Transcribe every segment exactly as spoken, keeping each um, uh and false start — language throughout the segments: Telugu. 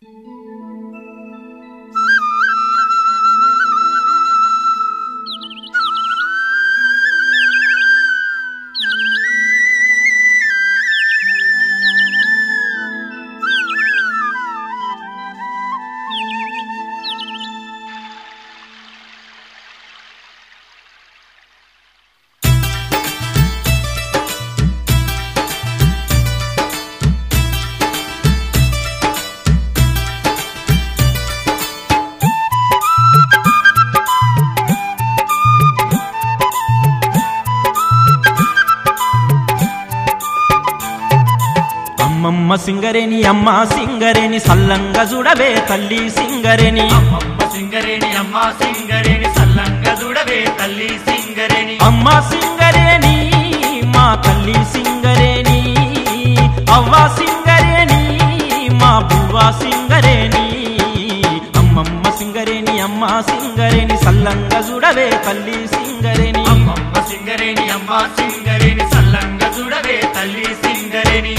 అమ్మమ్మ సింగరేణి అమ్మ సింగరేణి సల్లంగా చూడవే తల్లి సింగరేణి అమ్మమ్మ సింగరేణి అమ్మ సింగరేణి సల్లంగా చూడవే తల్లి సింగరేణి అమ్మ సింగరేణి మా తల్లి సింగరేణి అవ్వ సింగరేణి మా బువ్వ సింగరేణి అమ్మమ్మ సింగరేణి అమ్మ సింగరేణి సల్లంగా చూడవే తల్లి సింగరేణి అమ్మమ్మ సింగరేణి అమ్మ సింగరేణి సల్లంగా చూడవే తల్లి సింగరేణి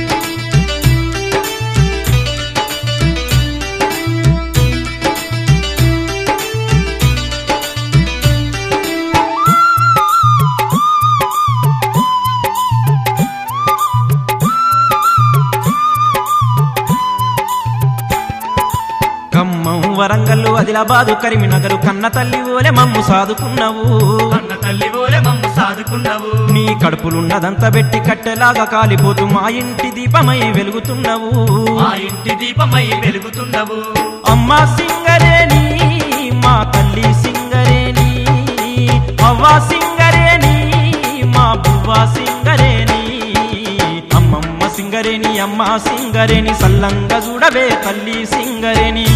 ఖమ్మం వరంగల్లు ఆదిలాబాదు కరీంనగర్ కన్న తల్లి ఓలే మమ్ము సాదుకున్నావు కన్న తల్లి ఓలే మమ్ము సాదుకున్నావు నీ కడుపులున్నదంతా పెట్టి కట్టెలాగా కాలిపోతూ మా ఇంటి దీపమై వెలుగుతున్నావు మా ఇంటి దీపమై వెలుగుతున్నావు అమ్మ సింగరేణి మా తల్లి సింగరేణి అవ్వ సింగరేణి మా బువ్వ సింగరేణి అమ్మమ్మ సింగరేణి అమ్మ సింగరేణి సల్లంగా చూడవే తల్లి సింగరేణి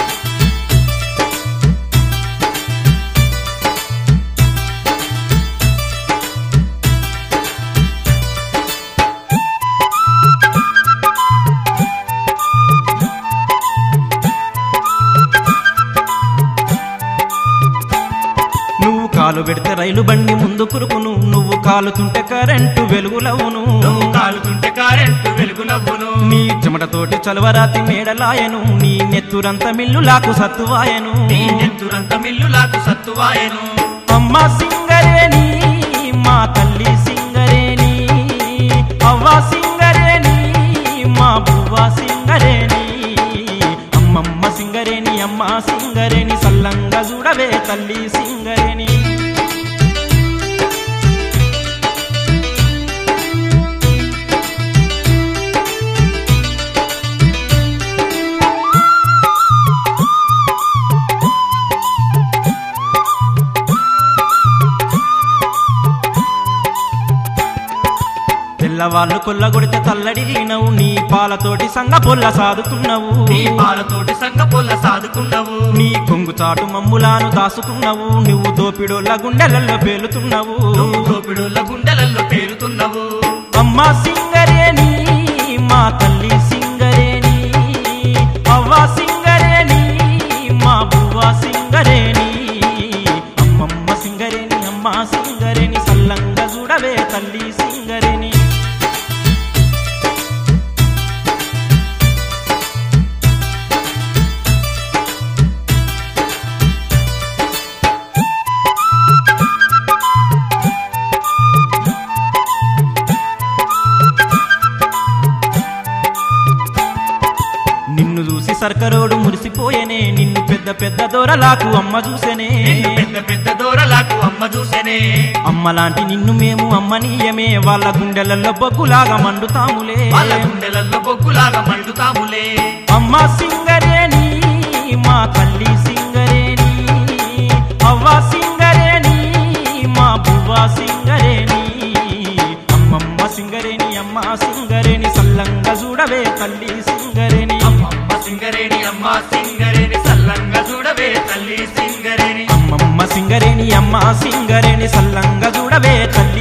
కాలు పెడితే రైలు బండి ముందు కురుకును నువ్వు కాలుతుంటే కరెంటు వెలుగులవును నువ్వు కాలుతుంటే కరెంటు వెలుగులవును నీ చెమటతోటి చలవరాతి మేడలాయను నీ నెత్తురంత మిల్లులాకు సత్తువాయను నీ నెత్తురంత మిల్లులాకు సత్తువాయను అమ్మ సింగరేణి మా తల్లి సింగరేణి అవ్వ సింగరేణి మా బువ్వ సింగరేణి అమ్మమ్మ సింగరేణి అమ్మ సింగరేణి సల్లంగా చూడవే తల్లి సింగరేణి తెల్లవాళ్ళు కొల్లగొడితే తల్లడిల్లినవు నీ పాలతోటి సంగ పొల్ల సాదుకున్నావు నీ పాలతోటి సంగ పొల్ల సాదుకున్నావు నీ కొంగు చాటు మమ్ములాను దాసుకున్నావు నువ్వు దోపిడోళ్ళ గుండెలలో పేలుతున్నావు నువ్వు దోపిడోళ్ళ గుండెలలో పేలుతున్నావు అమ్మ సింగరేణి మా తల్లి సింగరేణి అవ్వ సింగరేణి మా బువ్వ సింగరేణి అమ్మమ్మ సింగరేణి అమ్మ సింగరేణి సల్లంగా చూడవే తల్లి సింగరేణి నిన్ను చూసి సర్కరోడు మురిసిపోయేనే నిన్ను పెద్ద పెద్ద దూరలాకు అమ్మ చూసేనే పెద్ద పెద్ద దూరలాకు అమ్మ చూసేనే అమ్మలాంటి నిన్ను మేము అమ్మనీయమే వాళ్ళ గుండెలలో బొగ్గులాగా మండుతాములే వాళ్ళ గుండెలలో బొగ్గులాగా మండుతాములే అమ్మ సింగరేణి మా తల్లి సింగరేణి అవ్వ సింగరేణి మా బువ్వ సింగరేణి అమ్మమ్మ సింగరేణి అమ్మ సింగరేణి సల్లంగా చూడవే తల్లి సింగరేణి అమ్మమ్మ సింగరేణి అమ్మ సింగరేణి సల్లంగా చూడవే తల్లి సింగరేణి అమ్మమ్మ సింగరేణి అమ్మ సింగరేణి సల్లంగా చూడవే తల్లి